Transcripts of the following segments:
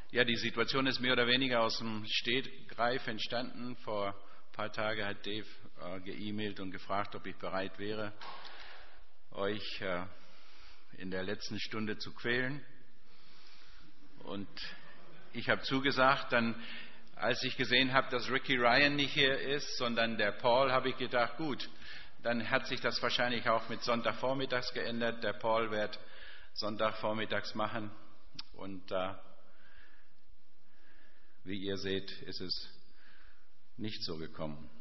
Ja, die Situation ist mehr oder weniger aus dem Stegreif entstanden. Vor ein paar Tagen hat Dave geemailt und gefragt, ob ich bereit wäre, euch in der letzten Stunde zu quälen. Und ich habe zugesagt. Dann, als ich gesehen habe, dass Ricky Ryan nicht hier ist, sondern der Paul, habe ich gedacht, gut, dann hat sich das wahrscheinlich auch mit Sonntagvormittags geändert. Der Paul wird Sonntagvormittags machen. Und wie ihr seht, ist es nicht so gekommen.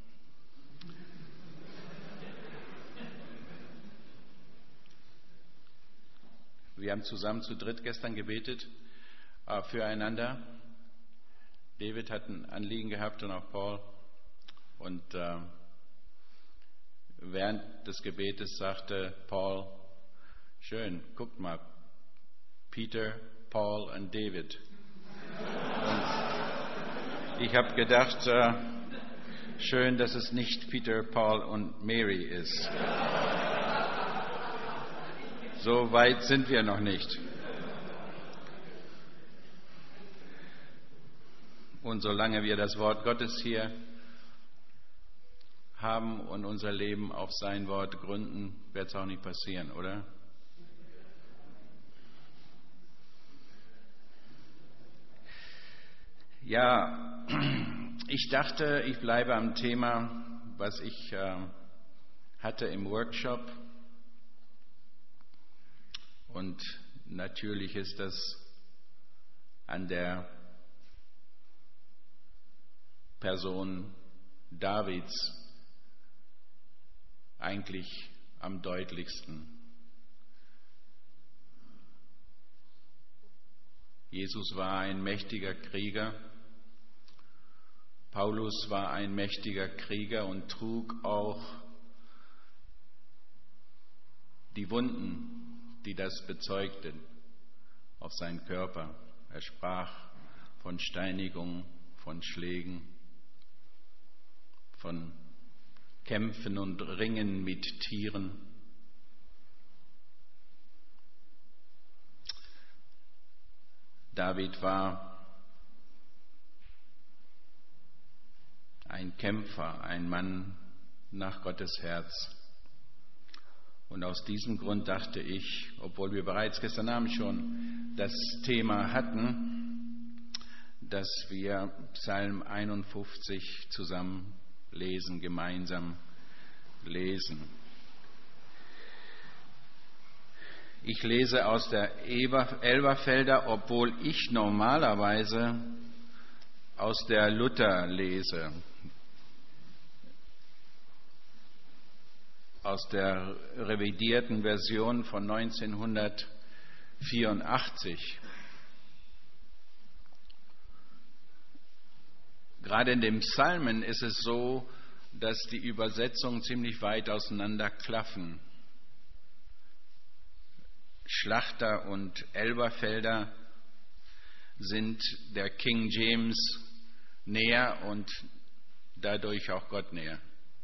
Wir haben zusammen zu dritt gestern gebetet füreinander. David hat ein Anliegen gehabt und auch Paul. Und während des Gebetes sagte Paul, schön, guckt mal, Peter, Paul und David. Und ich habe gedacht, schön, dass es nicht Peter, Paul und Mary ist. So weit sind wir noch nicht. Und solange wir das Wort Gottes hier haben und unser Leben auf sein Wort gründen, wird es auch nicht passieren, oder? Ja, ich dachte, ich bleibe am Thema, was ich hatte im Workshop. Und natürlich ist das an der Person Davids eigentlich am deutlichsten. Jesus war ein mächtiger Krieger. Paulus war ein mächtiger Krieger und trug auch die Wunden, die das bezeugten, auf seinen Körper. Er sprach von Steinigung, von Schlägen, von Kämpfen und Ringen mit Tieren. David war ein Kämpfer, ein Mann nach Gottes Herz. Und aus diesem Grund dachte ich, obwohl wir bereits gestern Abend schon das Thema hatten, dass wir Psalm 51 zusammen lesen, gemeinsam lesen. Ich lese aus der Elberfelder, obwohl ich normalerweise aus der Luther lese. Aus der revidierten Version von 1984. Gerade in den Psalmen ist es so, dass die Übersetzungen ziemlich weit auseinander klaffen. Schlachter und Elberfelder sind der King James näher und dadurch auch Gott näher.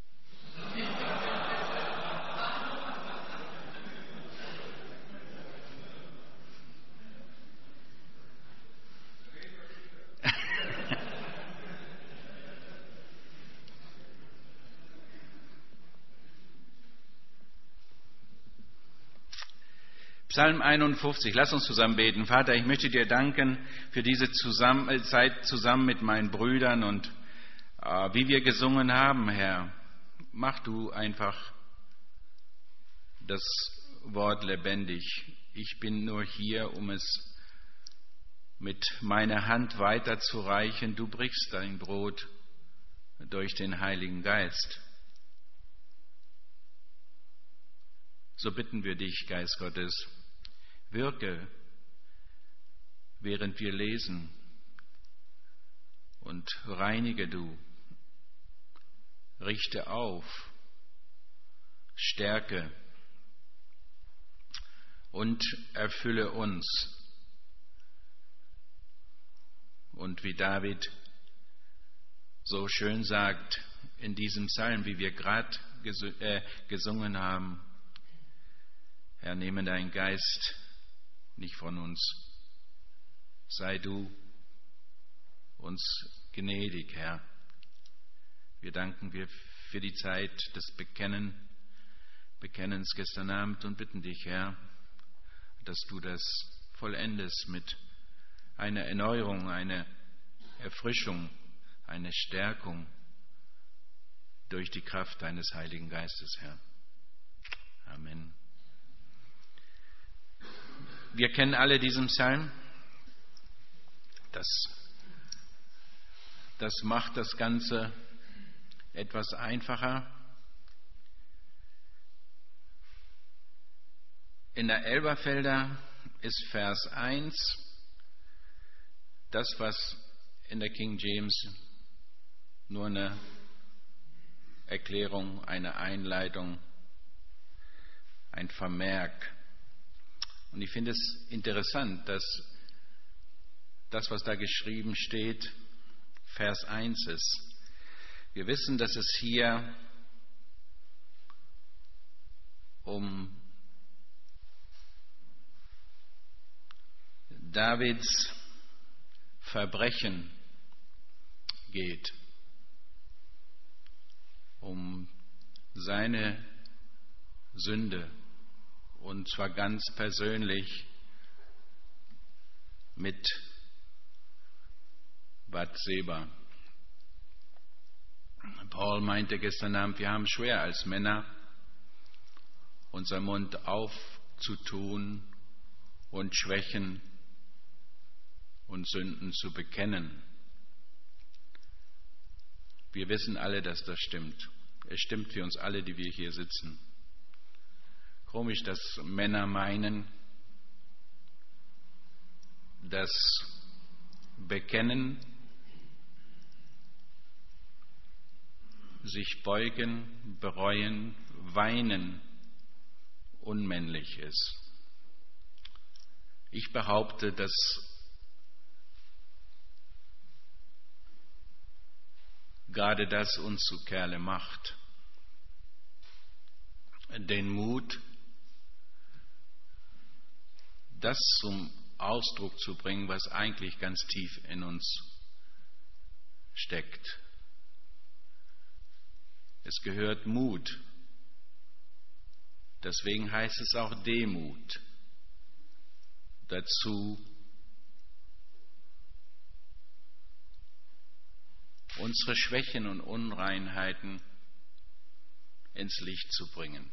Psalm 51, lass uns zusammen beten. Vater, ich möchte dir danken für diese Zeit zusammen mit meinen Brüdern und wie wir gesungen haben, Herr. Mach du einfach das Wort lebendig. Ich bin nur hier, um es mit meiner Hand weiterzureichen. Du brichst dein Brot durch den Heiligen Geist. So bitten wir dich, Geist Gottes, wirke, während wir lesen, und reinige du, richte auf, stärke und erfülle uns. Und wie David so schön sagt in diesem Psalm, wie wir gerade gesungen haben, Herr, nehme deinen Geist nicht von uns. Sei du uns gnädig, Herr. Wir danken dir für die Zeit des Bekennens gestern Abend und bitten dich, Herr, dass du das vollendest mit einer Erneuerung, einer Erfrischung, einer Stärkung durch die Kraft deines Heiligen Geistes, Herr. Amen. Wir kennen alle diesen Psalm. Das macht das Ganze etwas einfacher. In der Elberfelder ist Vers 1 das, was in der King James nur eine Erklärung, eine Einleitung, ein Vermerk. Und ich finde es interessant, dass das, was da geschrieben steht, Vers 1 ist. Wir wissen, dass es hier um Davids Verbrechen geht, um seine Sünde, und zwar ganz persönlich mit Bathseba. Paul meinte gestern Abend, wir haben schwer als Männer, unseren Mund aufzutun und Schwächen und Sünden zu bekennen. Wir wissen alle, dass das stimmt. Es stimmt für uns alle, die wir hier sitzen. Komisch, dass Männer meinen, dass Bekennen, sich beugen, bereuen, weinen unmännlich ist. Ich behaupte, dass gerade das uns zu Kerle macht. Den Mut, das zum Ausdruck zu bringen, was eigentlich ganz tief in uns steckt. Es gehört Mut. Deswegen heißt es auch Demut dazu, unsere Schwächen und Unreinheiten ins Licht zu bringen.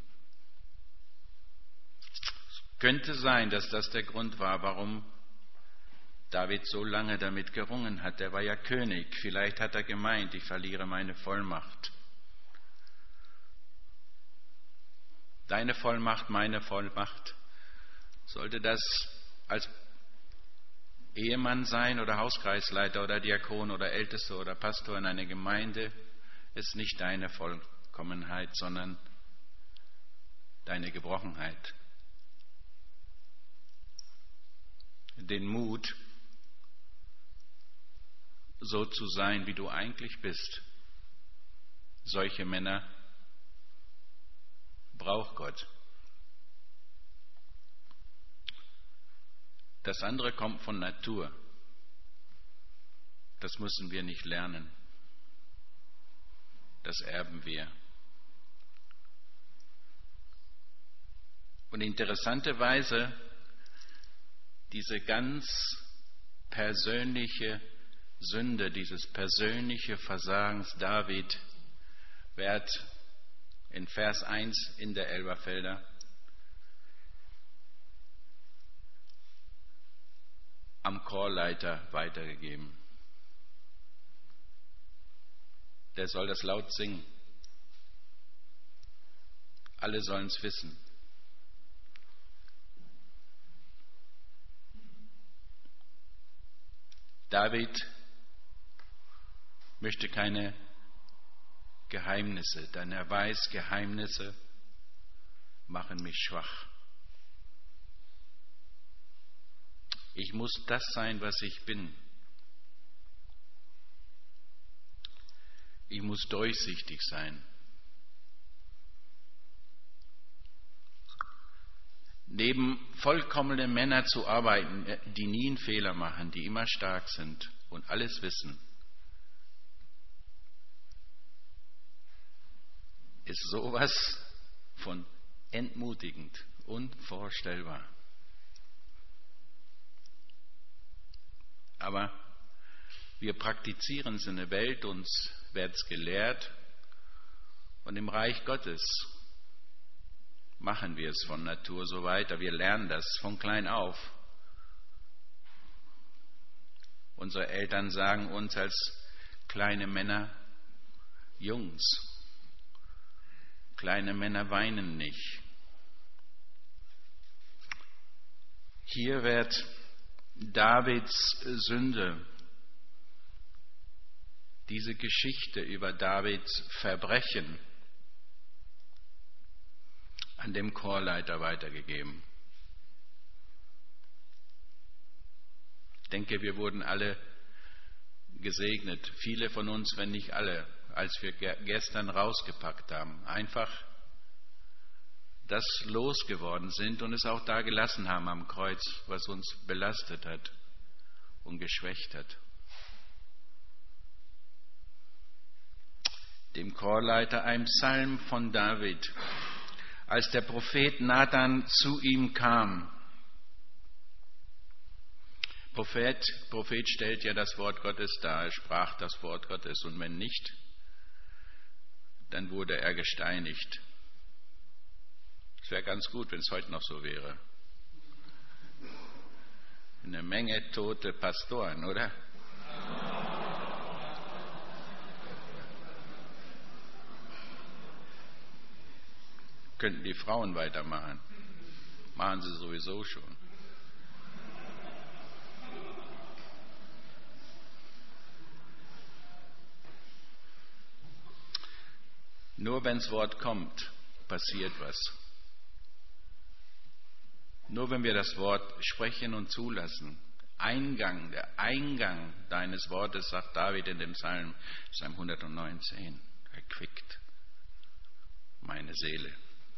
Es könnte sein, dass das der Grund war, warum David so lange damit gerungen hat. Er war ja König. Vielleicht hat er gemeint, ich verliere meine Vollmacht. Deine Vollmacht, meine Vollmacht. Sollte das als Ehemann sein oder Hauskreisleiter oder Diakon oder Ältester oder Pastor in einer Gemeinde, ist nicht deine Vollkommenheit, sondern deine Gebrochenheit. Den Mut, so zu sein, wie du eigentlich bist. Solche Männer braucht Gott. Das andere kommt von Natur. Das müssen wir nicht lernen. Das erben wir. Und interessanterweise, diese ganz persönliche Sünde, dieses persönliche Versagens David wird in Vers 1 in der Elberfelder am Chorleiter weitergegeben. Der soll das laut singen. Alle sollen es wissen. David möchte keine Geheimnisse, denn er weiß, Geheimnisse machen mich schwach. Ich muss das sein, was ich bin. Ich muss durchsichtig sein. Neben vollkommenen Männern zu arbeiten, die nie einen Fehler machen, die immer stark sind, und alles wissen, ist sowas von entmutigend, unvorstellbar. Aber wir praktizieren es in der Welt, uns wird es gelehrt und im Reich Gottes machen wir es von Natur so weiter. Wir lernen das von klein auf. Unsere Eltern sagen uns als kleine Männer, Jungs, kleine Männer weinen nicht. Hier wird Davids Sünde, diese Geschichte über Davids Verbrechen, an dem Chorleiter weitergegeben. Ich denke, wir wurden alle gesegnet, viele von uns, wenn nicht alle, als wir gestern rausgepackt haben, einfach das losgeworden sind und es auch da gelassen haben am Kreuz, was uns belastet hat und geschwächt hat. Dem Chorleiter ein Psalm von David. Als der Prophet Nathan zu ihm kam. Prophet stellt ja das Wort Gottes dar, er sprach das Wort Gottes und wenn nicht, dann wurde er gesteinigt. Es wäre ganz gut, wenn es heute noch so wäre. Eine Menge tote Pastoren, oder? Könnten die Frauen weitermachen. Machen sie sowieso schon. Nur wenn das Wort kommt, passiert was. Nur wenn wir das Wort sprechen und zulassen. Der Eingang deines Wortes, sagt David in dem Psalm 119, erquickt meine Seele.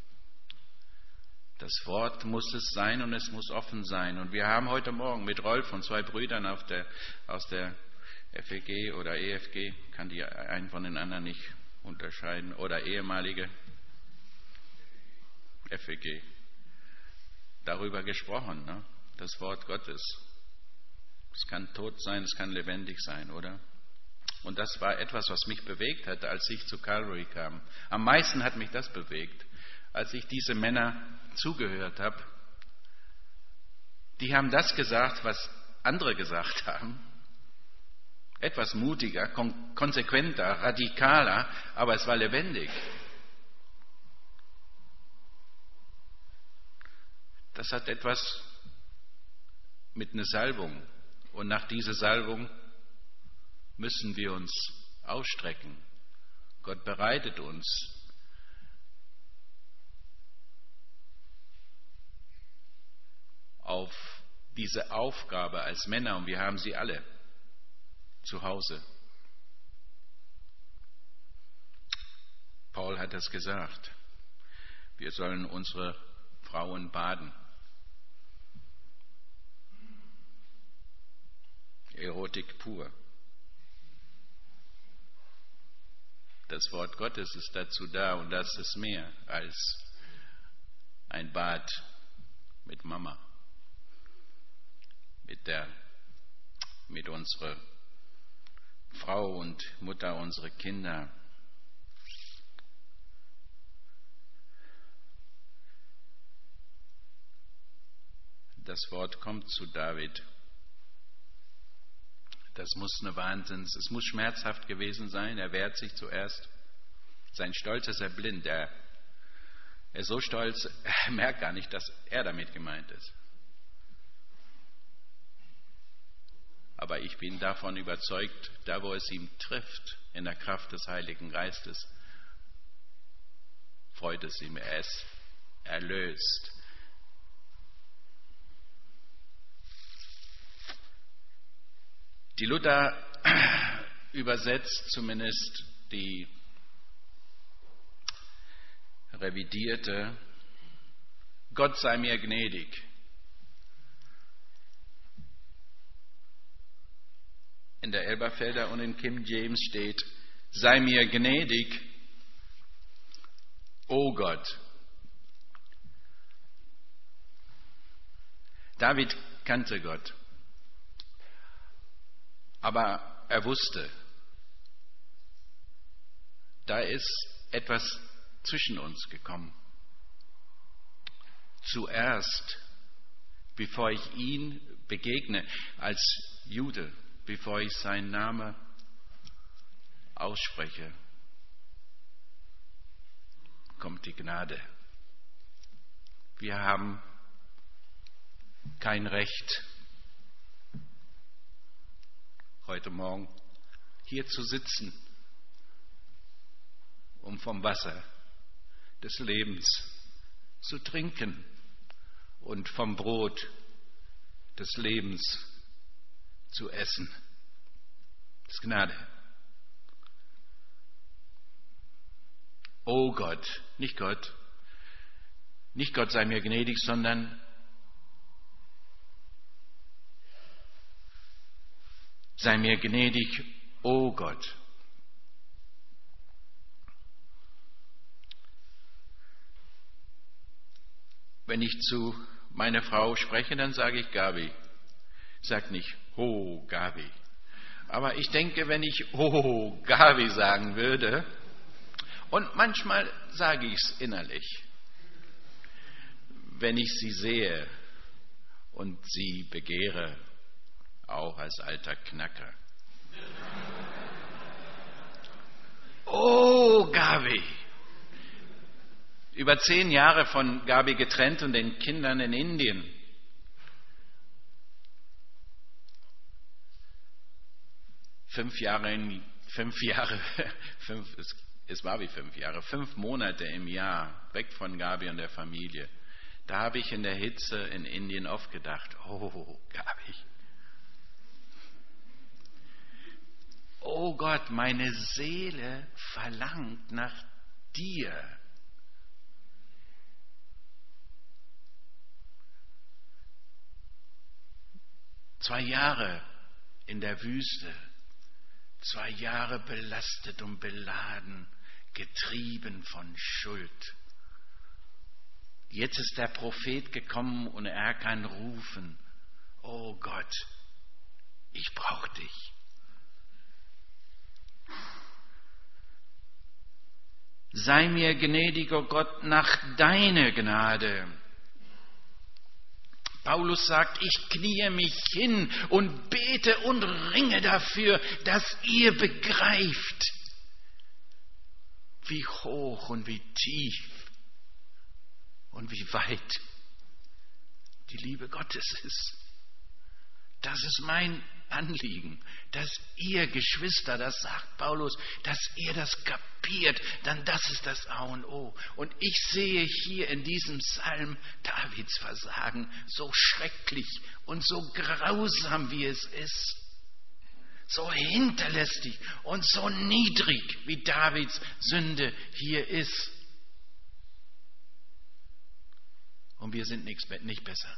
Das Wort muss es sein und es muss offen sein. Und wir haben heute Morgen mit Rolf und 2 Brüdern aus der FEG oder EFG, kann die einen von den anderen nicht unterscheiden, oder ehemalige FEG, darüber gesprochen, ne? Das Wort Gottes. Es kann tot sein, es kann lebendig sein, oder? Und das war etwas, was mich bewegt hatte, als ich zu Calvary kam. Am meisten hat mich das bewegt, als ich diese Männer zugehört habe. Die haben das gesagt, was andere gesagt haben. Etwas mutiger, konsequenter, radikaler, aber es war lebendig. Das hat etwas mit einer Salbung. Und nach dieser Salbung müssen wir uns ausstrecken. Gott bereitet uns auf diese Aufgabe als Männer und wir haben sie alle zu Hause. Paul hat es gesagt. Wir sollen unsere Frauen baden. Erotik pur. Das Wort Gottes ist dazu da und das ist mehr als ein Bad mit Mama, mit unserer Frau und Mutter, unsere Kinder. Das Wort kommt zu David. Das muss es muss schmerzhaft gewesen sein. Er wehrt sich zuerst. Sein Stolz ist blind. Er ist so stolz, er merkt gar nicht, dass er damit gemeint ist. Aber ich bin davon überzeugt, da wo es ihm trifft, in der Kraft des Heiligen Geistes, freut es ihm, er ist erlöst. Die Luther übersetzt zumindest die revidierte, Gott sei mir gnädig. In der Elberfelder und in King James steht, sei mir gnädig, o Gott. David kannte Gott, aber er wusste, da ist etwas zwischen uns gekommen. Zuerst, bevor ich ihn begegne als Jude, bevor ich seinen Namen ausspreche, kommt die Gnade. Wir haben kein Recht, heute Morgen hier zu sitzen, um vom Wasser des Lebens zu trinken und vom Brot des Lebens zu essen. Das ist Gnade. Oh Gott, nicht Gott sei mir gnädig, sondern sei mir gnädig, oh Gott. Wenn ich zu meiner Frau spreche, dann sage ich Gabi. Ich sage nicht, oh Gabi. Aber ich denke, wenn ich oh Gabi sagen würde, und manchmal sage ich es innerlich, wenn ich sie sehe und sie begehre, auch als alter Knacker. Oh Gabi! Über 10 Jahre von Gabi getrennt und den Kindern in Indien. Es war wie 5 Jahre, 5 Monate im Jahr weg von Gabi und der Familie. Da habe ich in der Hitze in Indien oft gedacht, oh Gabi. Oh Gott, meine Seele verlangt nach dir. Zwei Jahre in der Wüste, 2 Jahre belastet und beladen, getrieben von Schuld. Jetzt ist der Prophet gekommen und er kann rufen, oh Gott, ich brauche dich. Sei mir gnädig, oh Gott, nach deiner Gnade. Paulus sagt, ich kniee mich hin und bete und ringe dafür, dass ihr begreift, wie hoch und wie tief und wie weit die Liebe Gottes ist. Das ist mein Anliegen, dass ihr Geschwister, das sagt Paulus, dass ihr das kapiert, dann das ist das A und O. Und ich sehe hier in diesem Psalm Davids Versagen so schrecklich und so grausam, wie es ist, so hinterlistig und so niedrig, wie Davids Sünde hier ist. Und wir sind nicht besser.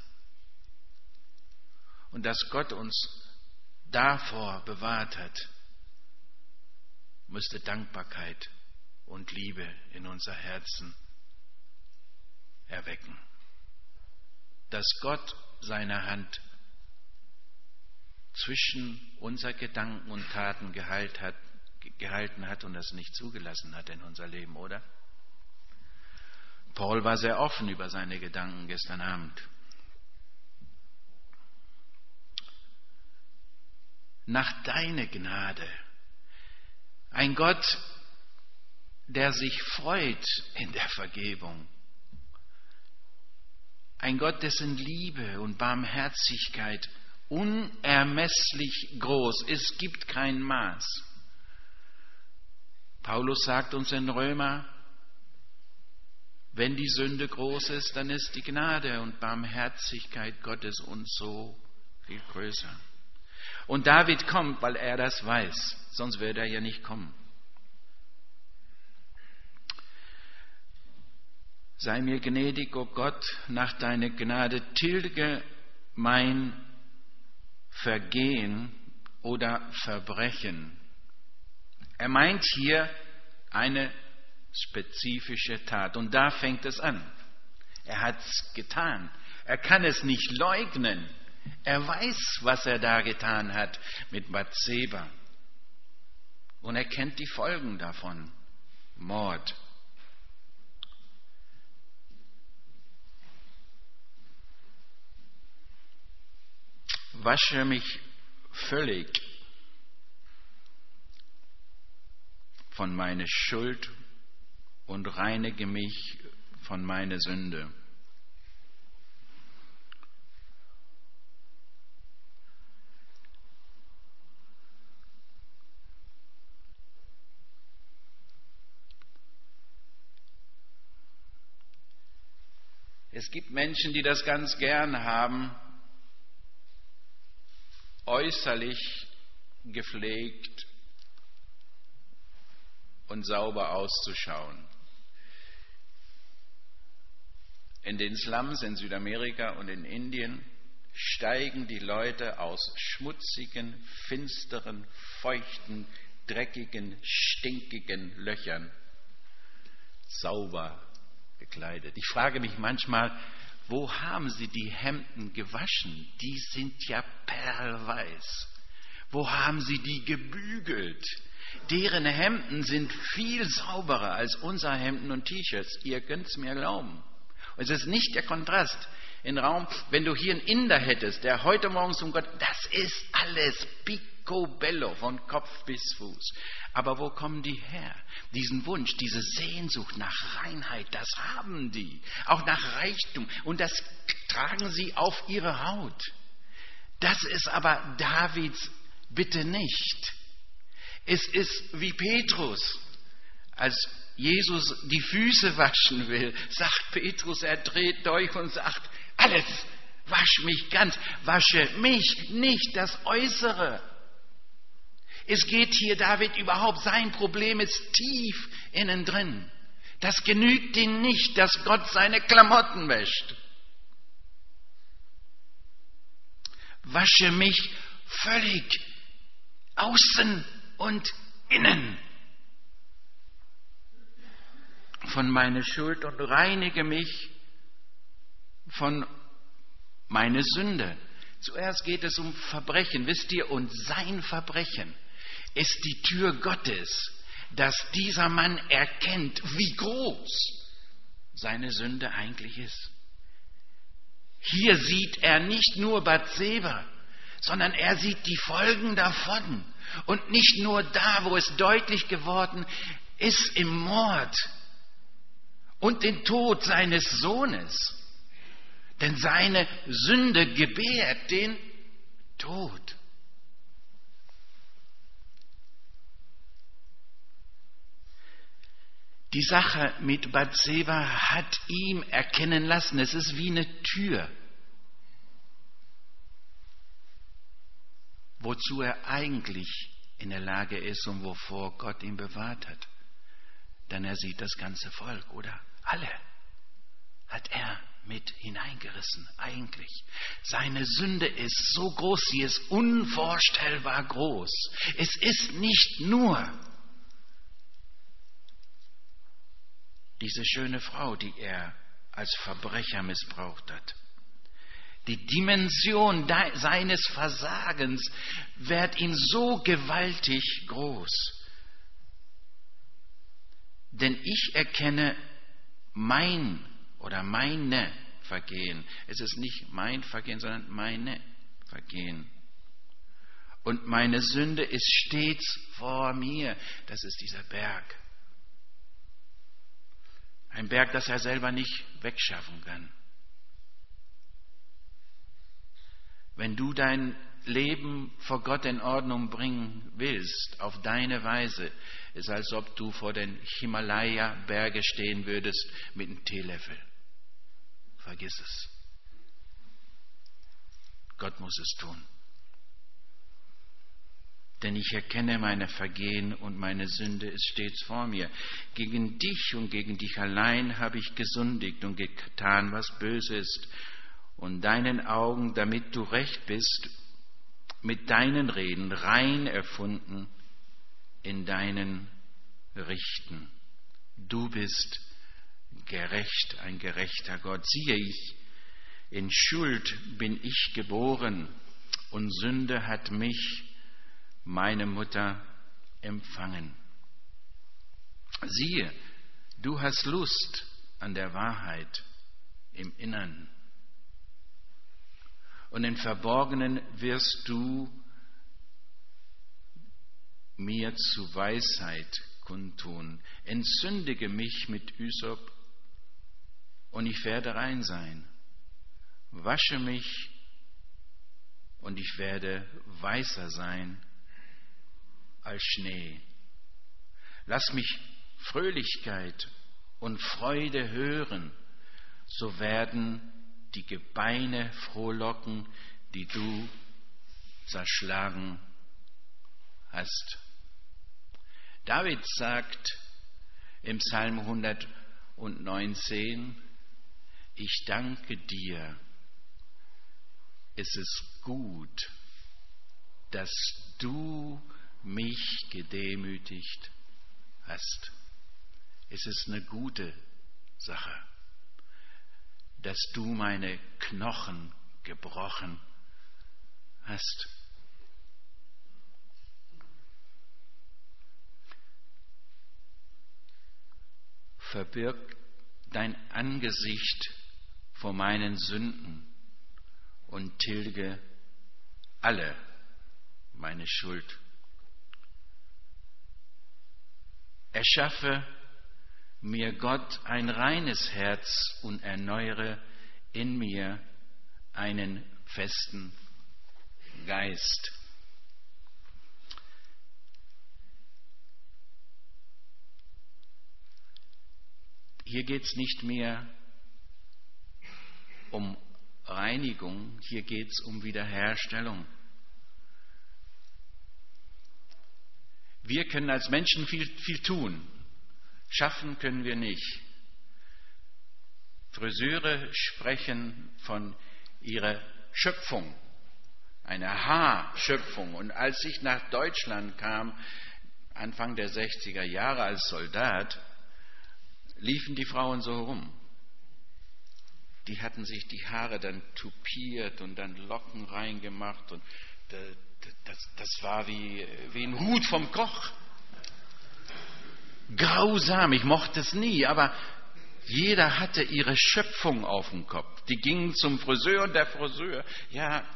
Und dass Gott uns davor bewahrt hat, müsste Dankbarkeit und Liebe in unser Herzen erwecken. Dass Gott seine Hand zwischen unser Gedanken und Taten gehalten hat und das nicht zugelassen hat in unser Leben, oder? Paul war sehr offen über seine Gedanken gestern Abend. Nach deiner Gnade. Ein Gott, der sich freut in der Vergebung. Ein Gott, dessen Liebe und Barmherzigkeit unermesslich groß. Es gibt kein Maß. Paulus sagt uns in Römer, wenn die Sünde groß ist, dann ist die Gnade und Barmherzigkeit Gottes uns so viel größer. Und David kommt, weil er das weiß, sonst würde er ja nicht kommen. Sei mir gnädig, o Gott, nach deiner Gnade, tilge mein Vergehen oder Verbrechen. Er meint hier eine spezifische Tat. Und da fängt es an. Er hat es getan. Er kann es nicht leugnen. Er weiß, was er da getan hat mit Bathseba. Und er kennt die Folgen davon. Mord. Wasche mich völlig von meiner Schuld und reinige mich von meiner Sünde. Es gibt Menschen, die das ganz gern haben, äußerlich gepflegt und sauber auszuschauen. In den Slums in Südamerika und in Indien steigen die Leute aus schmutzigen, finsteren, feuchten, dreckigen, stinkigen Löchern sauber gekleidet. Ich frage mich manchmal, wo haben sie die Hemden gewaschen? Die sind ja perlweiß. Wo haben sie die gebügelt? Deren Hemden sind viel sauberer als unsere Hemden und T-Shirts. Ihr könnt es mir glauben. Und es ist nicht der Kontrast im Raum, wenn du hier einen Inder hättest, der heute Morgen zum Gott, das ist alles picobello, von Kopf bis Fuß. Aber wo kommen die her? Diesen Wunsch, diese Sehnsucht nach Reinheit, das haben die. Auch nach Reichtum. Und das tragen sie auf ihre Haut. Das ist aber Davids Bitte nicht. Es ist wie Petrus, als Jesus die Füße waschen will, sagt Petrus, er dreht durch und sagt, alles, wasch mich ganz, wasche mich, nicht das Äußere. Es geht hier David überhaupt, sein Problem ist tief innen drin. Das genügt ihm nicht, dass Gott seine Klamotten wäscht. Wasche mich völlig, außen und innen, von meiner Schuld und reinige mich von meiner Sünde. Zuerst geht es um Verbrechen, wisst ihr, und sein Verbrechen ist die Tür Gottes, dass dieser Mann erkennt, wie groß seine Sünde eigentlich ist. Hier sieht er nicht nur Bathseba, sondern er sieht die Folgen davon. Und nicht nur da, wo es deutlich geworden ist, im Mord und den Tod seines Sohnes. Denn seine Sünde gebärt den Tod. Die Sache mit Bathseba hat ihm erkennen lassen, es ist wie eine Tür, wozu er eigentlich in der Lage ist und wovor Gott ihn bewahrt hat. Denn er sieht das ganze Volk, oder? Alle hat er mit hineingerissen, eigentlich. Seine Sünde ist so groß, sie ist unvorstellbar groß. Es ist nicht nur diese schöne Frau, die er als Verbrecher missbraucht hat. Die Dimension seines Versagens wird ihm so gewaltig groß. Denn ich erkenne mein oder meine Vergehen. Es ist nicht mein Vergehen, sondern meine Vergehen. Und meine Sünde ist stets vor mir. Das ist dieser Berg. Ein Berg, das er selber nicht wegschaffen kann. Wenn du dein Leben vor Gott in Ordnung bringen willst, auf deine Weise, ist als ob du vor den Himalaya-Berge stehen würdest mit einem Teelöffel. Vergiss es. Gott muss es tun. Denn ich erkenne meine Vergehen und meine Sünde ist stets vor mir. Gegen dich und gegen dich allein habe ich gesündigt und getan, was böse ist. Und deinen Augen, damit du recht bist, mit deinen Reden, rein erfunden in deinen Richten. Du bist gerecht, ein gerechter Gott. Siehe ich, in Schuld bin ich geboren und Sünde hat mich, meine Mutter, empfangen. Siehe, du hast Lust an der Wahrheit im Innern. Und im Verborgenen wirst du mir zu Weisheit kundtun. Entzündige mich mit Hysop und ich werde rein sein. Wasche mich und ich werde weißer sein als Schnee. Lass mich Fröhlichkeit und Freude hören, so werden die Gebeine frohlocken, die du zerschlagen hast. David sagt im Psalm 119, ich danke dir, es ist gut, dass du mich gedemütigt hast. Es ist eine gute Sache, dass du meine Knochen gebrochen hast. Verbirg dein Angesicht vor meinen Sünden und tilge alle meine Schuld. Erschaffe mir, Gott, ein reines Herz und erneuere in mir einen festen Geist. Hier geht es nicht mehr um Reinigung, hier geht es um Wiederherstellung. Wir können als Menschen viel tun. Schaffen können wir nicht. Friseure sprechen von ihrer Schöpfung, einer Haarschöpfung. Und als ich nach Deutschland kam, Anfang der 60er Jahre als Soldat, liefen die Frauen so rum. Die hatten sich die Haare dann tupiert und dann Locken reingemacht und das war wie ein Hut vom Koch. Grausam, ich mochte es nie, aber jeder hatte ihre Schöpfung auf dem Kopf. Die gingen zum Friseur und der Friseur, ja,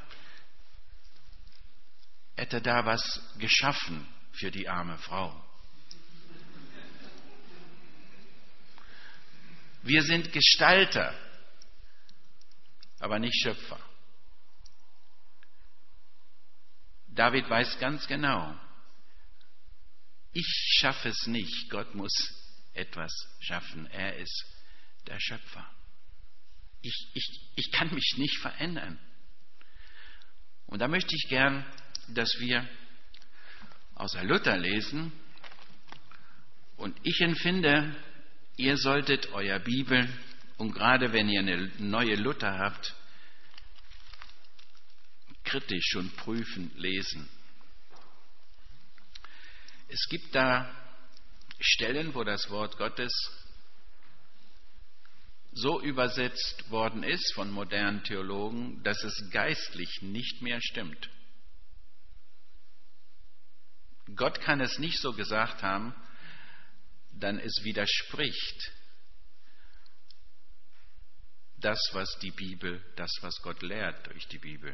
hätte da was geschaffen für die arme Frau. Wir sind Gestalter, aber nicht Schöpfer. David weiß ganz genau, ich schaffe es nicht, Gott muss etwas schaffen. Er ist der Schöpfer. Ich kann mich nicht verändern. Und da möchte ich gern, dass wir aus der Luther lesen. Und ich empfinde, ihr solltet euer Bibel, und gerade wenn ihr eine neue Luther habt, kritisch und prüfend lesen. Es gibt da Stellen, wo das Wort Gottes so übersetzt worden ist von modernen Theologen, dass es geistlich nicht mehr stimmt. Gott kann es nicht so gesagt haben, dann es widerspricht das, was die Bibel, das, was Gott lehrt durch die Bibel.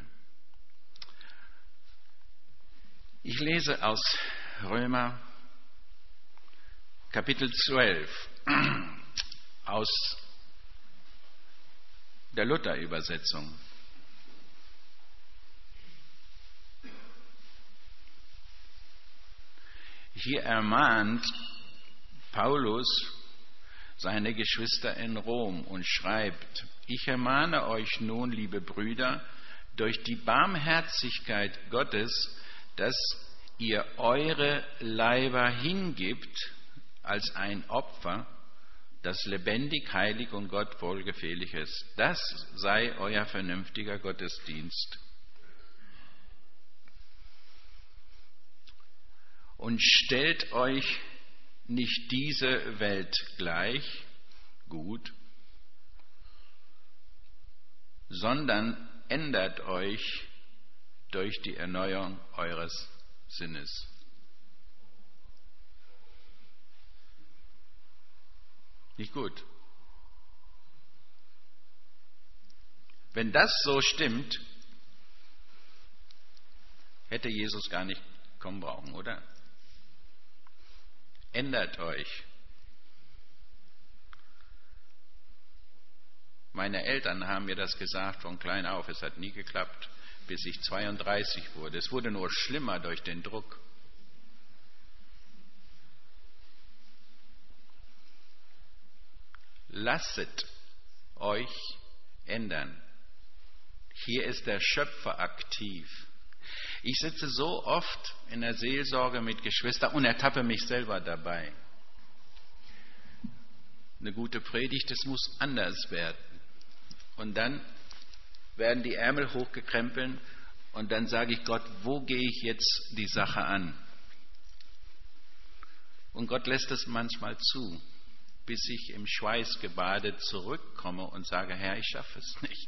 Ich lese aus Römer Kapitel 12 aus der Luther-Übersetzung. Hier ermahnt Paulus seine Geschwister in Rom und schreibt: Ich ermahne euch nun, liebe Brüder, durch die Barmherzigkeit Gottes, dass ihr eure Leiber hingibt als ein Opfer, das lebendig, heilig und Gott wohlgefällig ist. Das sei euer vernünftiger Gottesdienst. und stellt euch nicht diese Welt gleich, gut, sondern ändert euch durch die Erneuerung eures Sinnes. Nicht gut. Wenn das so stimmt, hätte Jesus gar nicht kommen brauchen, oder? Ändert euch. Meine Eltern haben mir das gesagt von klein auf. Es hat nie geklappt, bis ich 32 wurde. Es wurde nur schlimmer durch den Druck. Lasset euch ändern. Hier ist der Schöpfer aktiv. Ich sitze so oft in der Seelsorge mit Geschwistern und ertappe mich selber dabei. Eine gute Predigt, das muss anders werden. Und dann werden die Ärmel hochgekrempelt und dann sage ich Gott, wo gehe ich jetzt die Sache an? Und Gott lässt es manchmal zu, bis ich im Schweiß gebadet zurückkomme und sage, Herr, ich schaffe es nicht.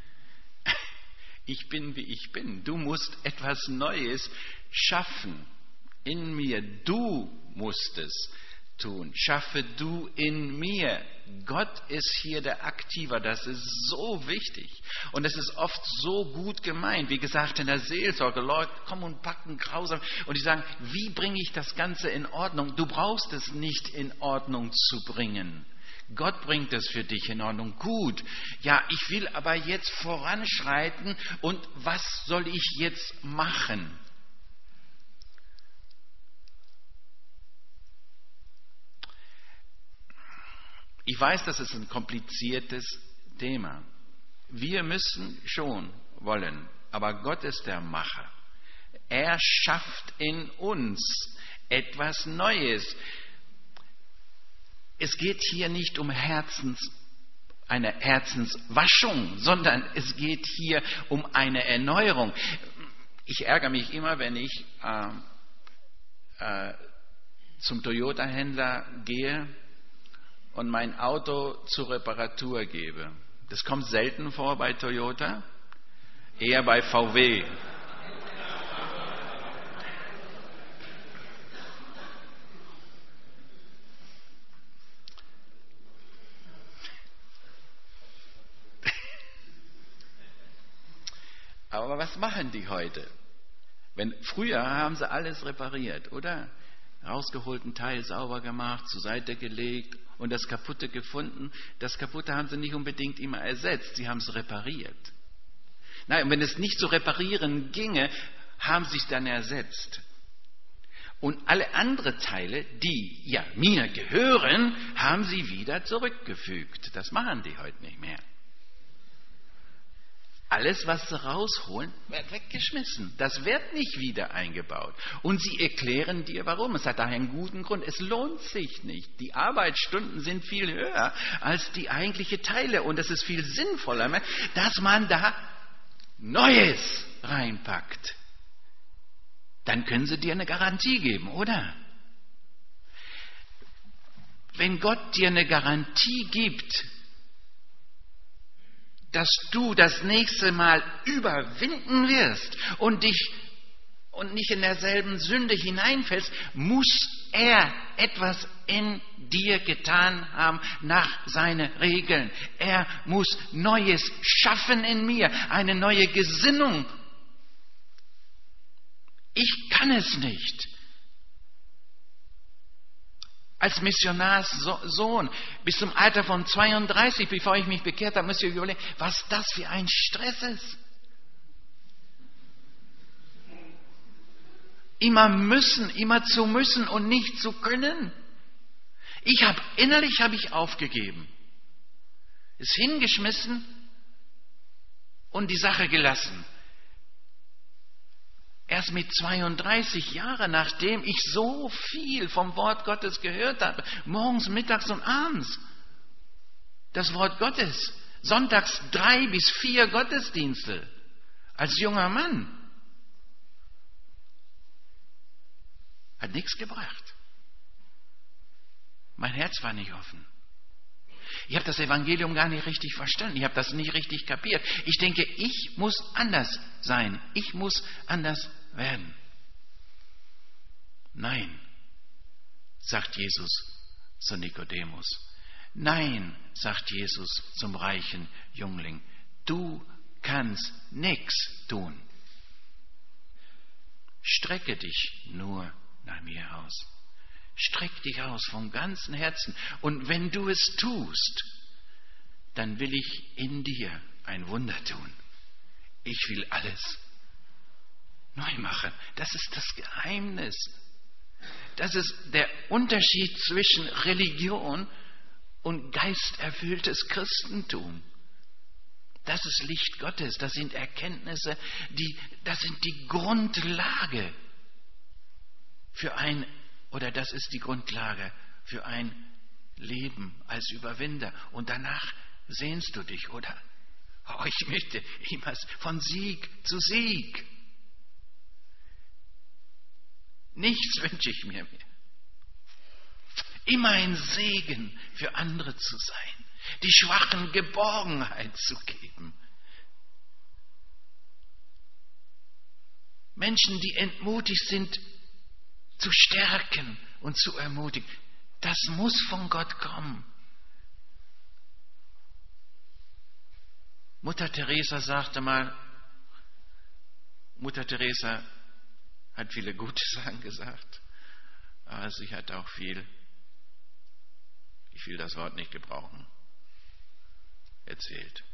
Ich bin, wie ich bin. Du musst etwas Neues schaffen in mir. Du musst es tun. Schaffe du in mir. Gott ist hier der Aktiver. Das ist so wichtig. Und es ist oft so gut gemeint. Wie gesagt, in der Seelsorge, Leute kommen und packen grausam. Und die sagen, wie bringe ich das Ganze in Ordnung? Du brauchst es nicht in Ordnung zu bringen. Gott bringt es für dich in Ordnung. Gut, ja, ich will aber jetzt voranschreiten und was soll ich jetzt machen? Ich weiß, das ist ein kompliziertes Thema. Wir müssen schon wollen, aber Gott ist der Macher. Er schafft in uns etwas Neues. Es geht hier nicht um eine Herzenswaschung, sondern es geht hier um eine Erneuerung. Ich ärgere mich immer, wenn ich zum Toyota-Händler gehe und mein Auto zur Reparatur gebe. Das kommt selten vor bei Toyota, eher bei VW. Aber was machen die heute? Früher haben sie alles repariert, oder? Rausgeholten Teil sauber gemacht, zur Seite gelegt und das Kaputte gefunden. Das Kaputte haben sie nicht unbedingt immer ersetzt, sie haben es repariert. Nein, und wenn es nicht zu reparieren ginge, haben sie es dann ersetzt. Und alle anderen Teile, die ja mir gehören, haben sie wieder zurückgefügt. Das machen die heute nicht mehr. Alles, was sie rausholen, wird weggeschmissen. Das wird nicht wieder eingebaut. Und sie erklären dir, warum. Es hat daher einen guten Grund. Es lohnt sich nicht. Die Arbeitsstunden sind viel höher als die eigentlichen Teile. Und es ist viel sinnvoller, dass man da Neues reinpackt. Dann können sie dir eine Garantie geben, oder? Wenn Gott dir eine Garantie gibt, dass du das nächste Mal überwinden wirst und nicht in derselben Sünde hineinfällst, muss er etwas in dir getan haben nach seinen Regeln. Er muss Neues schaffen in mir, eine neue Gesinnung. Ich kann es nicht. Als Missionarssohn bis zum Alter von 32, bevor ich mich bekehrt habe, müsst ihr überlegen, was das für ein Stress ist. Immer zu müssen und nicht zu können. Innerlich habe ich aufgegeben. Es hingeschmissen und die Sache gelassen. Erst mit 32 Jahren, nachdem ich so viel vom Wort Gottes gehört habe, morgens, mittags und abends, das Wort Gottes, sonntags 3 bis 4 Gottesdienste, als junger Mann, Hat nichts gebracht. Mein Herz war nicht offen. Ich habe das Evangelium gar nicht richtig verstanden. Ich habe das nicht richtig kapiert. Ich denke, ich muss anders sein. Ich muss anders werden. Nein, sagt Jesus zu Nikodemus. Nein, sagt Jesus zum reichen Jüngling. Du kannst nichts tun. Strecke dich nur nach mir aus. Streck dich aus vom ganzen Herzen. Und wenn du es tust, dann will ich in dir ein Wunder tun. Ich will alles neu machen. Das ist das Geheimnis. Das ist der Unterschied zwischen Religion und geisterfülltes Christentum. Das ist Licht Gottes. Das sind Erkenntnisse, das sind die Grundlage für das ist die Grundlage für ein Leben als Überwinder. Und danach sehnst du dich, oder? Oh, ich möchte immer von Sieg zu Sieg. Nichts wünsche ich mir mehr. Immer ein Segen für andere zu sein. Die Schwachen Geborgenheit zu geben. Menschen, die entmutigt sind, zu stärken und zu ermutigen. Das muss von Gott kommen. Mutter Teresa sagte mal, Mutter Teresa hat viele gute Sachen gesagt, aber sie hat auch viel, ich will das Wort nicht gebrauchen, erzählt.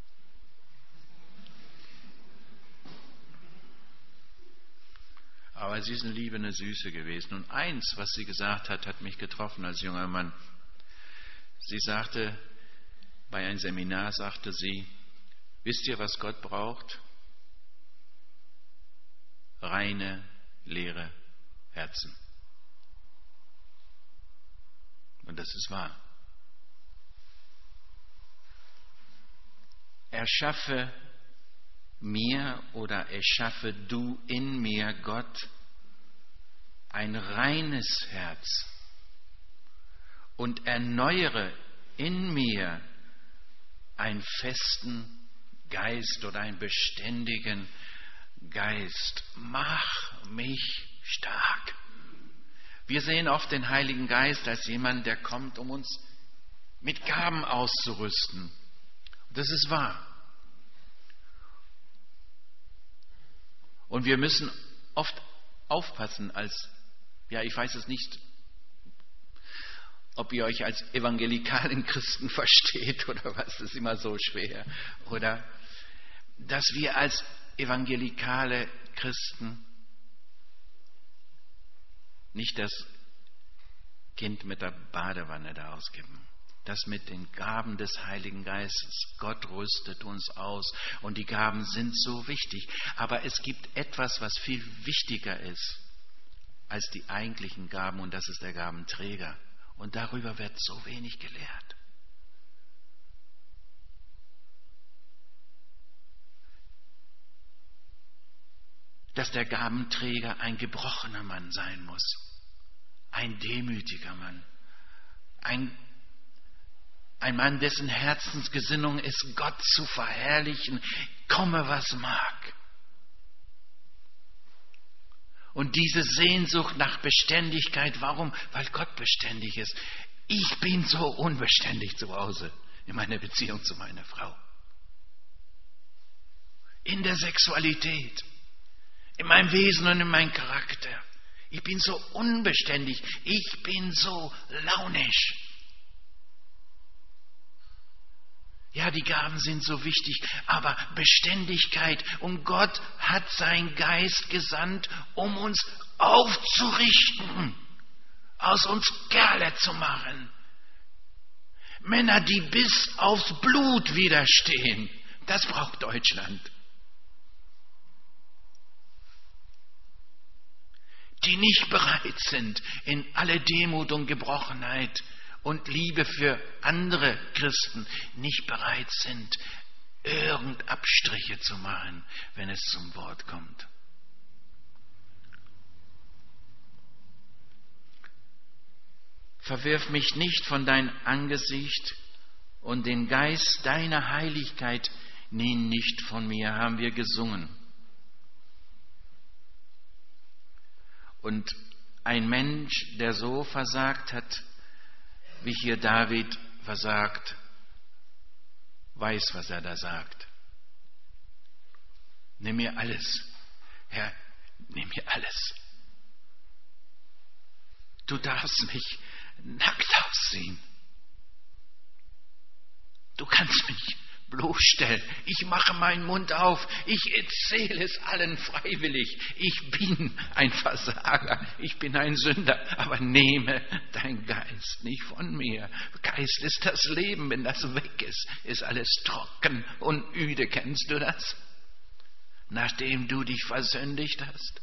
Aber sie ist eine Liebe, eine Süße gewesen. Und eins, was sie gesagt hat, hat mich getroffen als junger Mann. Sie sagte, bei einem Seminar sagte sie, wisst ihr, was Gott braucht? Reine, leere Herzen. Und das ist wahr. Erschaffe mir oder erschaffe du in mir, Gott, ein reines Herz und erneuere in mir einen festen Geist oder einen beständigen Geist. Mach mich stark. Wir sehen oft den Heiligen Geist als jemand, der kommt, um uns mit Gaben auszurüsten. Das ist wahr. Und wir müssen oft aufpassen ich weiß es nicht, ob ihr euch als evangelikalen Christen versteht oder was, das ist immer so schwer. Oder dass wir als evangelikale Christen nicht das Kind mit der Badewanne da ausgeben. Das mit den Gaben des Heiligen Geistes. Gott rüstet uns aus und die Gaben sind so wichtig. Aber es gibt etwas, was viel wichtiger ist als die eigentlichen Gaben und das ist der Gabenträger. Und darüber wird so wenig gelehrt. Dass der Gabenträger ein gebrochener Mann sein muss. Ein demütiger Mann. Ein Mann, dessen Herzensgesinnung ist, Gott zu verherrlichen, komme was mag. Und diese Sehnsucht nach Beständigkeit, warum? Weil Gott beständig ist. Ich bin so unbeständig zu Hause in meiner Beziehung zu meiner Frau. In der Sexualität, in meinem Wesen und in meinem Charakter. Ich bin so unbeständig, ich bin so launisch. Ja, die Gaben sind so wichtig, aber Beständigkeit. Und Gott hat seinen Geist gesandt, um uns aufzurichten, aus uns Kerle zu machen. Männer, die bis aufs Blut widerstehen. Das braucht Deutschland. Die nicht bereit sind, in alle Demut und Gebrochenheit und Liebe für andere Christen nicht bereit sind, irgend Abstriche zu machen, wenn es zum Wort kommt. Verwirf mich nicht von dein Angesicht und den Geist deiner Heiligkeit nimm nicht von mir, haben wir gesungen. Und ein Mensch, der so versagt hat, wie hier David versagt, weiß, was er da sagt. Nimm mir alles, Herr, nimm mir alles. Du darfst mich nackt aussehen. Du kannst mich bloßstellen. Ich mache meinen Mund auf. Ich erzähle es allen freiwillig. Ich bin ein Versager. Ich bin ein Sünder. Aber nehme dein Geist nicht von mir. Geist ist das Leben. Wenn das weg ist, ist alles trocken und öde. Kennst du das? Nachdem du dich versündigt hast.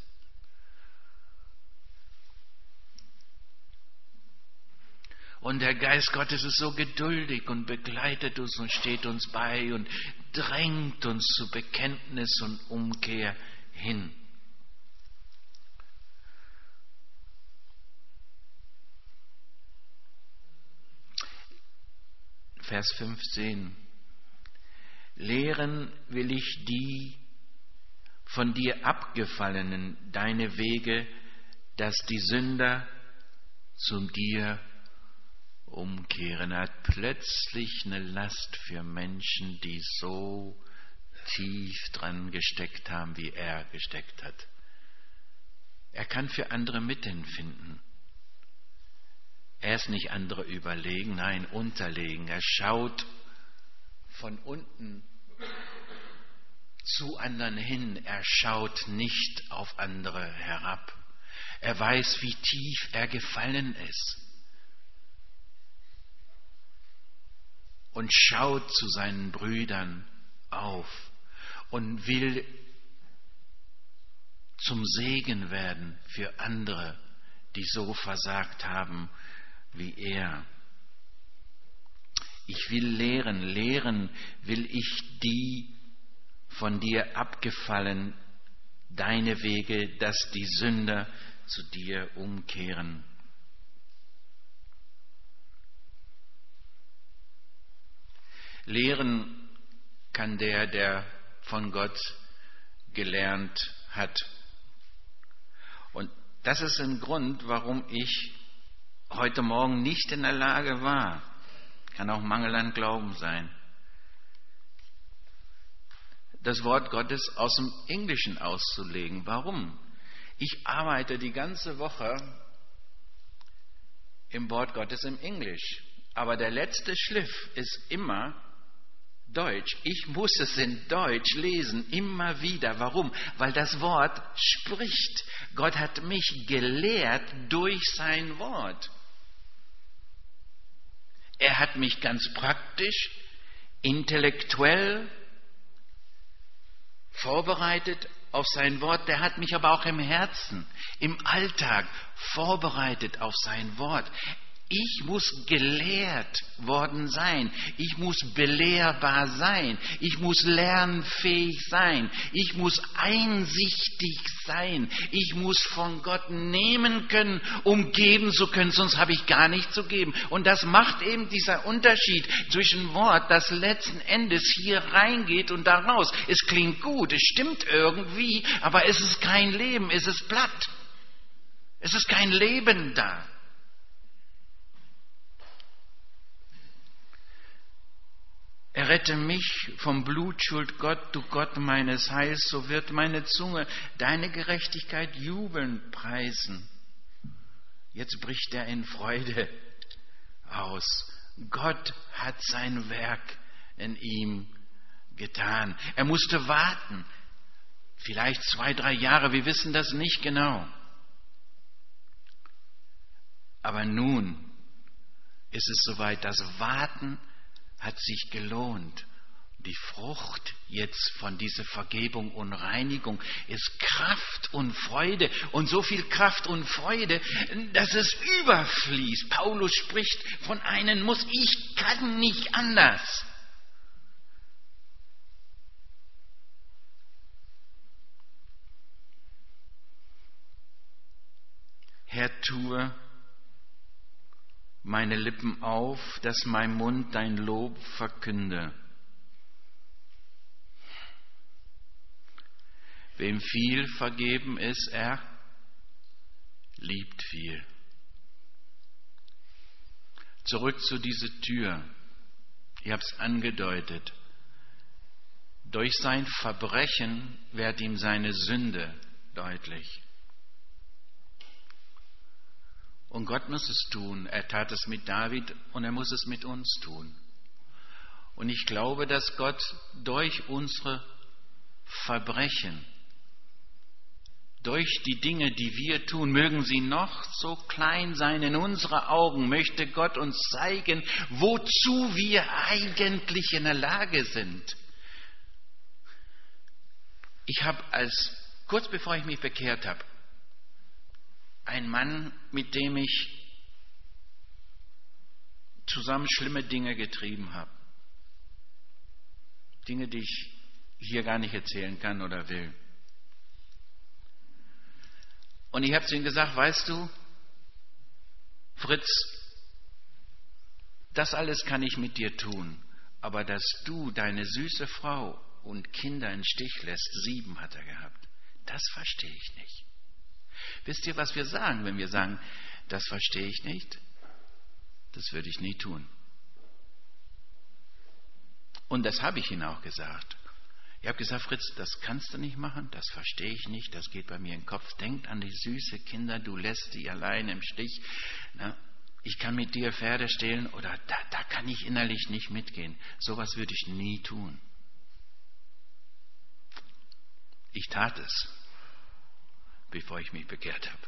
Und der Geist Gottes ist so geduldig und begleitet uns und steht uns bei und drängt uns zu Bekenntnis und Umkehr hin. Vers 15. Lehren will ich die von dir abgefallenen deine Wege, dass die Sünder zu dir umkehren. Er hat plötzlich eine Last für Menschen, die so tief dran gesteckt haben, wie er gesteckt hat. Er kann für andere mitempfinden. Er ist nicht andere überlegen, nein, unterlegen. Er schaut von unten zu anderen hin. Er schaut nicht auf andere herab. Er weiß, wie tief er gefallen ist. Und schaut zu seinen Brüdern auf und will zum Segen werden für andere, die so versagt haben wie er. Ich will lehren will ich die von dir abgefallen, deine Wege, dass die Sünder zu dir umkehren. Lehren kann der von Gott gelernt hat. Und das ist ein Grund, warum ich heute Morgen nicht in der Lage war, kann auch Mangel an Glauben sein, das Wort Gottes aus dem Englischen auszulegen. Warum? Ich arbeite die ganze Woche im Wort Gottes im Englisch, aber der letzte Schliff ist immer Deutsch. Ich muss es in Deutsch lesen, immer wieder. Warum? Weil das Wort spricht. Gott hat mich gelehrt durch sein Wort. Er hat mich ganz praktisch, intellektuell vorbereitet auf sein Wort. Der hat mich aber auch im Herzen, im Alltag vorbereitet auf sein Wort. Ich muss gelehrt worden sein. Ich muss belehrbar sein. Ich muss lernfähig sein. Ich muss einsichtig sein. Ich muss von Gott nehmen können, um geben zu können, sonst habe ich gar nichts zu geben. Und das macht eben dieser Unterschied zwischen Wort, das letzten Endes hier reingeht und da raus. Es klingt gut, es stimmt irgendwie, aber es ist kein Leben, es ist platt. Es ist kein Leben da. Errette mich vom Blutschuld, Gott, du Gott meines Heils, so wird meine Zunge deine Gerechtigkeit jubelnd preisen. Jetzt bricht er in Freude aus. Gott hat sein Werk in ihm getan. Er musste warten, vielleicht 2, 3 Jahre, wir wissen das nicht genau. Aber nun ist es soweit, das Warten hat sich gelohnt. Die Frucht jetzt von dieser Vergebung und Reinigung ist Kraft und Freude. Und so viel Kraft und Freude, dass es überfließt. Paulus spricht von einem Muss. Ich kann nicht anders. Herr, tue, meine Lippen auf, dass mein Mund dein Lob verkünde. Wem viel vergeben ist, er liebt viel. Zurück zu dieser Tür. Ich habe es angedeutet. Durch sein Verbrechen wird ihm seine Sünde deutlich. Und Gott muss es tun. Er tat es mit David und er muss es mit uns tun. Und ich glaube, dass Gott durch unsere Verbrechen, durch die Dinge, die wir tun, mögen sie noch so klein sein in unseren Augen, möchte Gott uns zeigen, wozu wir eigentlich in der Lage sind. Ich habe kurz bevor ich mich bekehrt habe, einen Mann, mit dem ich zusammen schlimme Dinge getrieben habe. Dinge, die ich hier gar nicht erzählen kann oder will. Und ich habe zu ihm gesagt, weißt du, Fritz, das alles kann ich mit dir tun, aber dass du deine süße Frau und Kinder im Stich lässt, 7 hat er gehabt, das verstehe ich nicht. Wisst ihr, was wir sagen, wenn wir sagen, das verstehe ich nicht? Das würde ich nie tun. Und das habe ich ihm auch gesagt. Ich habe gesagt, Fritz, das kannst du nicht machen, das verstehe ich nicht, das geht bei mir in den Kopf. Denk an die süße Kinder, du lässt die allein im Stich. Na, ich kann mit dir Pferde stehlen oder da kann ich innerlich nicht mitgehen. Sowas würde ich nie tun. Ich tat es, bevor ich mich bekehrt habe.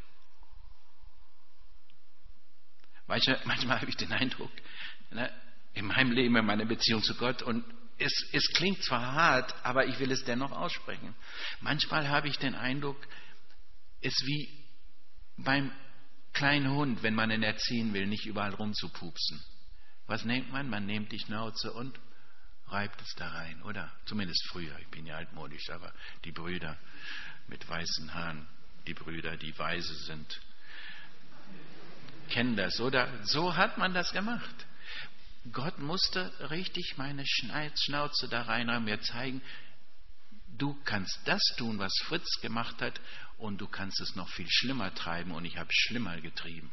Manchmal habe ich den Eindruck, in meinem Leben, in meiner Beziehung zu Gott, und es klingt zwar hart, aber ich will es dennoch aussprechen. Manchmal habe ich den Eindruck, es ist wie beim kleinen Hund, wenn man ihn erziehen will, nicht überall rumzupupsen. Was nimmt man? Man nimmt die Schnauze und reibt es da rein, oder? Zumindest früher. Ich bin ja altmodisch, aber die Brüder mit weißen Haaren, die Brüder, die weise sind, kennen das, oder? So hat man das gemacht. Gott musste richtig meine Schnauze da reinreiben, mir zeigen, du kannst das tun, was Fritz gemacht hat, und du kannst es noch viel schlimmer treiben, und ich habe schlimmer getrieben.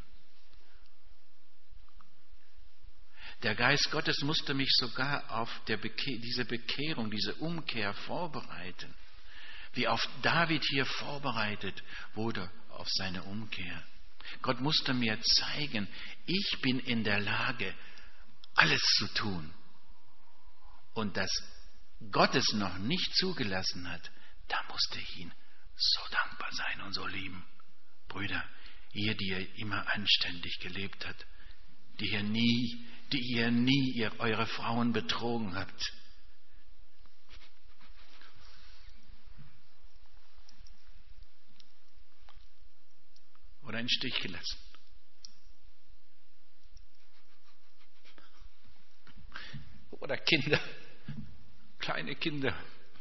Der Geist Gottes musste mich sogar auf diese Bekehrung, diese Umkehr vorbereiten, wie auf David hier vorbereitet wurde auf seine Umkehr. Gott musste mir zeigen, ich bin in der Lage, alles zu tun. Und dass Gott es noch nicht zugelassen hat, da musste ich ihn so dankbar sein und so lieben. Brüder, ihr, die ihr immer anständig gelebt habt, die ihr nie eure Frauen betrogen habt. Oder einen Stich gelassen. Oder Kinder, kleine Kinder,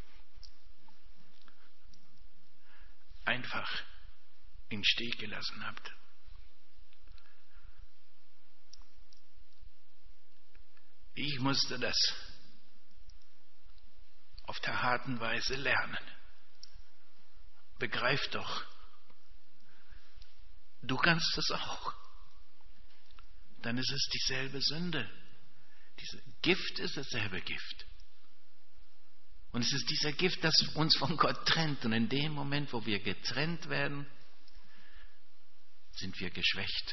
einfach in den Stich gelassen habt. Ich musste das auf der harten Weise lernen. Begreif doch, du kannst es auch. Dann ist es dieselbe Sünde. Dieses Gift ist dasselbe Gift. Und es ist dieser Gift, das uns von Gott trennt. Und in dem Moment, wo wir getrennt werden, sind wir geschwächt.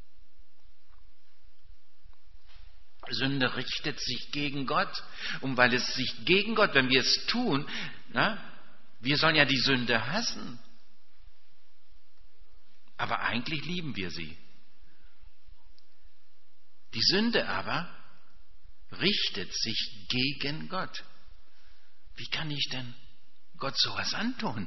Sünde richtet sich gegen Gott. Und weil es sich gegen Gott, wenn wir es tun, wir sollen ja die Sünde hassen. Aber eigentlich lieben wir sie. Die Sünde aber richtet sich gegen Gott. Wie kann ich denn Gott sowas antun?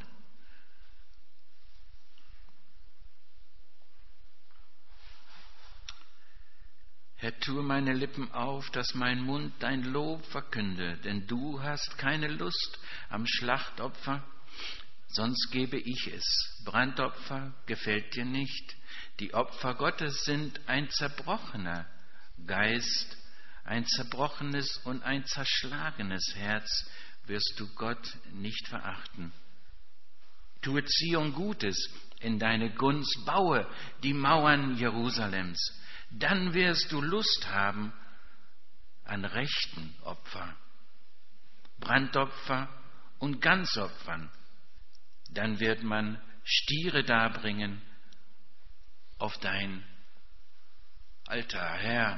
Herr, tue meine Lippen auf, dass mein Mund dein Lob verkünde, denn du hast keine Lust am Schlachtopfer, sonst gebe ich es. Brandopfer gefällt dir nicht. Die Opfer Gottes sind ein zerbrochener Geist, ein zerbrochenes und ein zerschlagenes Herz wirst du Gott nicht verachten. Tue Zion Gutes in deine Gunst, baue die Mauern Jerusalems. Dann wirst du Lust haben an rechten Opfern, Brandopfer und Ganzopfern. Dann wird man Stiere darbringen auf dein Altar, Herr.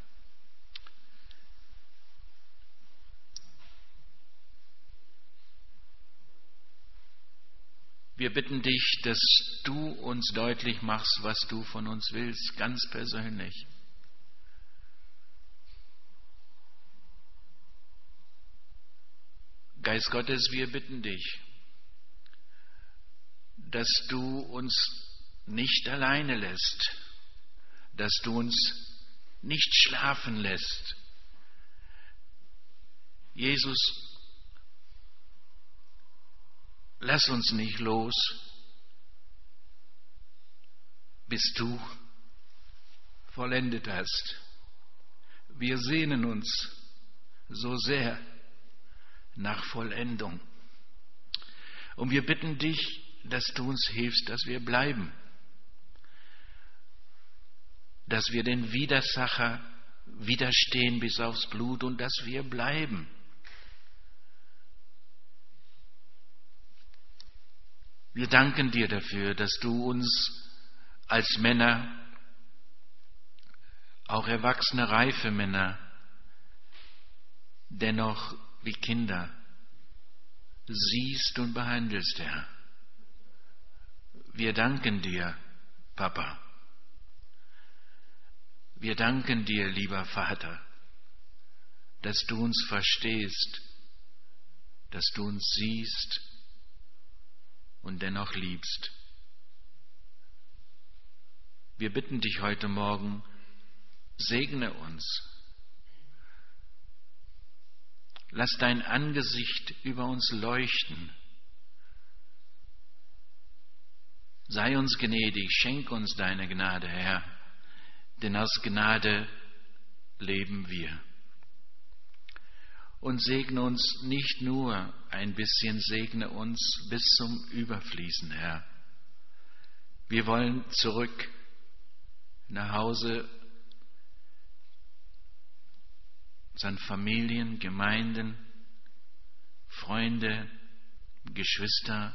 Wir bitten dich, dass du uns deutlich machst, was du von uns willst, ganz persönlich. Geist Gottes, wir bitten dich, dass du uns nicht alleine lässt, dass du uns nicht schlafen lässt. Jesus, lass uns nicht los, bis du vollendet hast. Wir sehnen uns so sehr nach Vollendung. Und wir bitten dich, dass du uns hilfst, dass wir bleiben, dass wir den Widersacher widerstehen bis aufs Blut und dass wir bleiben. Wir danken dir dafür, dass du uns als Männer, auch erwachsene, reife Männer, dennoch wie Kinder siehst und behandelst, Herr. Wir danken dir, Papa. Wir danken dir, lieber Vater, dass du uns verstehst, dass du uns siehst und dennoch liebst. Wir bitten dich heute Morgen, segne uns. Lass dein Angesicht über uns leuchten. Sei uns gnädig, schenk uns deine Gnade, Herr, denn aus Gnade leben wir. Und segne uns nicht nur ein bisschen, segne uns bis zum Überfließen, Herr. Wir wollen zurück nach Hause, unseren Familien, Gemeinden, Freunde, Geschwister.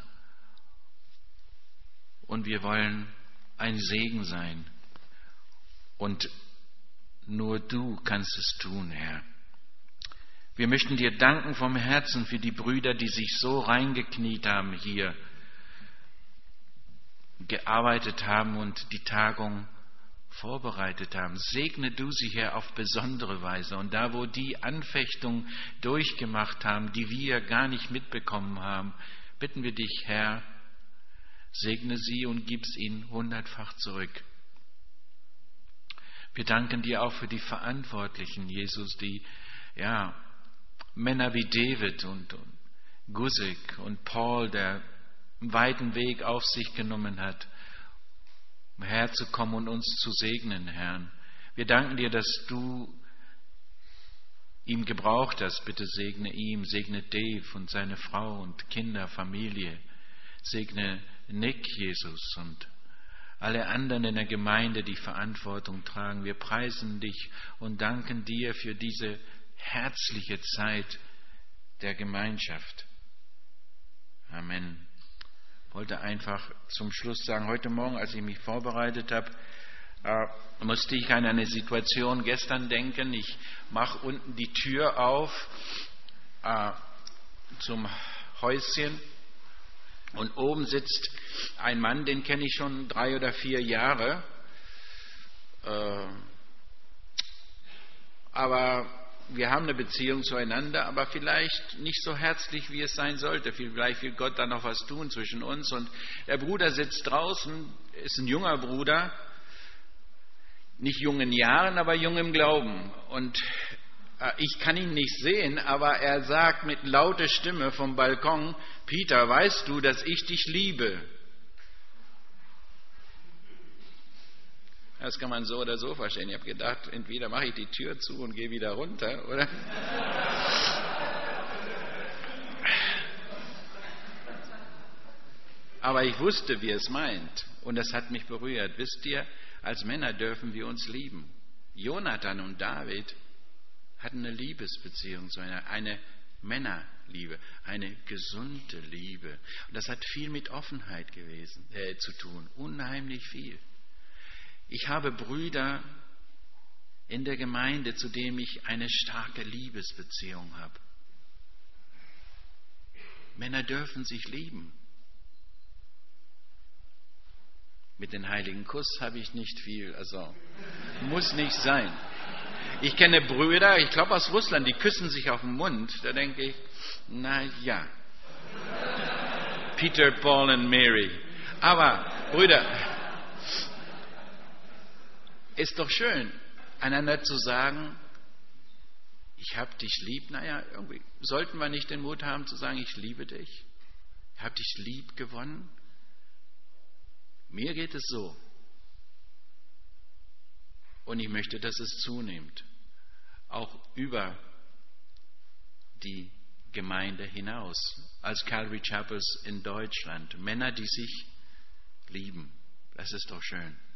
Und wir wollen ein Segen sein. Und nur du kannst es tun, Herr. Wir möchten dir danken vom Herzen für die Brüder, die sich so reingekniet haben hier, gearbeitet haben und die Tagung vorbereitet haben. Segne du sie, Herr, auf besondere Weise. Und da, wo die Anfechtung durchgemacht haben, die wir gar nicht mitbekommen haben, bitten wir dich, Herr, segne sie und gib's ihnen 100-fach zurück. Wir danken dir auch für die Verantwortlichen, Jesus, die Männer wie David und Guzik und Paul, der einen weiten Weg auf sich genommen hat, um herzukommen und uns zu segnen, Herr. Wir danken dir, dass du ihn gebraucht hast. Bitte segne ihn, segne Dave und seine Frau und Kinder, Familie. Segne Nick, Jesus, und alle anderen in der Gemeinde, die Verantwortung tragen. Wir preisen dich und danken dir für diese herzliche Zeit der Gemeinschaft. Amen. Ich wollte einfach zum Schluss sagen, heute Morgen, als ich mich vorbereitet habe, musste ich an eine Situation gestern denken. Ich mache unten die Tür auf zum Häuschen und oben sitzt ein Mann, den kenne ich schon 3 oder 4 Jahre. Aber wir haben eine Beziehung zueinander, aber vielleicht nicht so herzlich, wie es sein sollte. Vielleicht will Gott da noch was tun zwischen uns. Und der Bruder sitzt draußen, ist ein junger Bruder, nicht jung in Jahren, aber jung im Glauben. Und Ich kann ihn nicht sehen, aber er sagt mit lauter Stimme vom Balkon: Peter, weißt du, dass ich dich liebe? Das kann man so oder so verstehen. Ich habe gedacht, entweder mache ich die Tür zu und gehe wieder runter, oder? Aber ich wusste, wie er es meint. Und das hat mich berührt. Wisst ihr, als Männer dürfen wir uns lieben. Jonathan und David hatten eine Liebesbeziehung zueinander, eine Männerliebe, eine gesunde Liebe. Und das hat viel mit Offenheit zu tun, unheimlich viel. Ich habe Brüder in der Gemeinde, zu denen ich eine starke Liebesbeziehung habe. Männer dürfen sich lieben. Mit dem heiligen Kuss habe ich nicht viel, also muss nicht sein. Ich kenne Brüder, ich glaube aus Russland, die küssen sich auf den Mund. Da denke ich, na ja. Peter, Paul und Mary. Aber Brüder, ist doch schön, einander zu sagen, ich habe dich lieb. Naja, irgendwie sollten wir nicht den Mut haben zu sagen, ich liebe dich. Ich habe dich lieb gewonnen. Mir geht es so. Und ich möchte, dass es zunimmt. Auch über die Gemeinde hinaus. Als Calvary Chapels in Deutschland. Männer, die sich lieben. Das ist doch schön.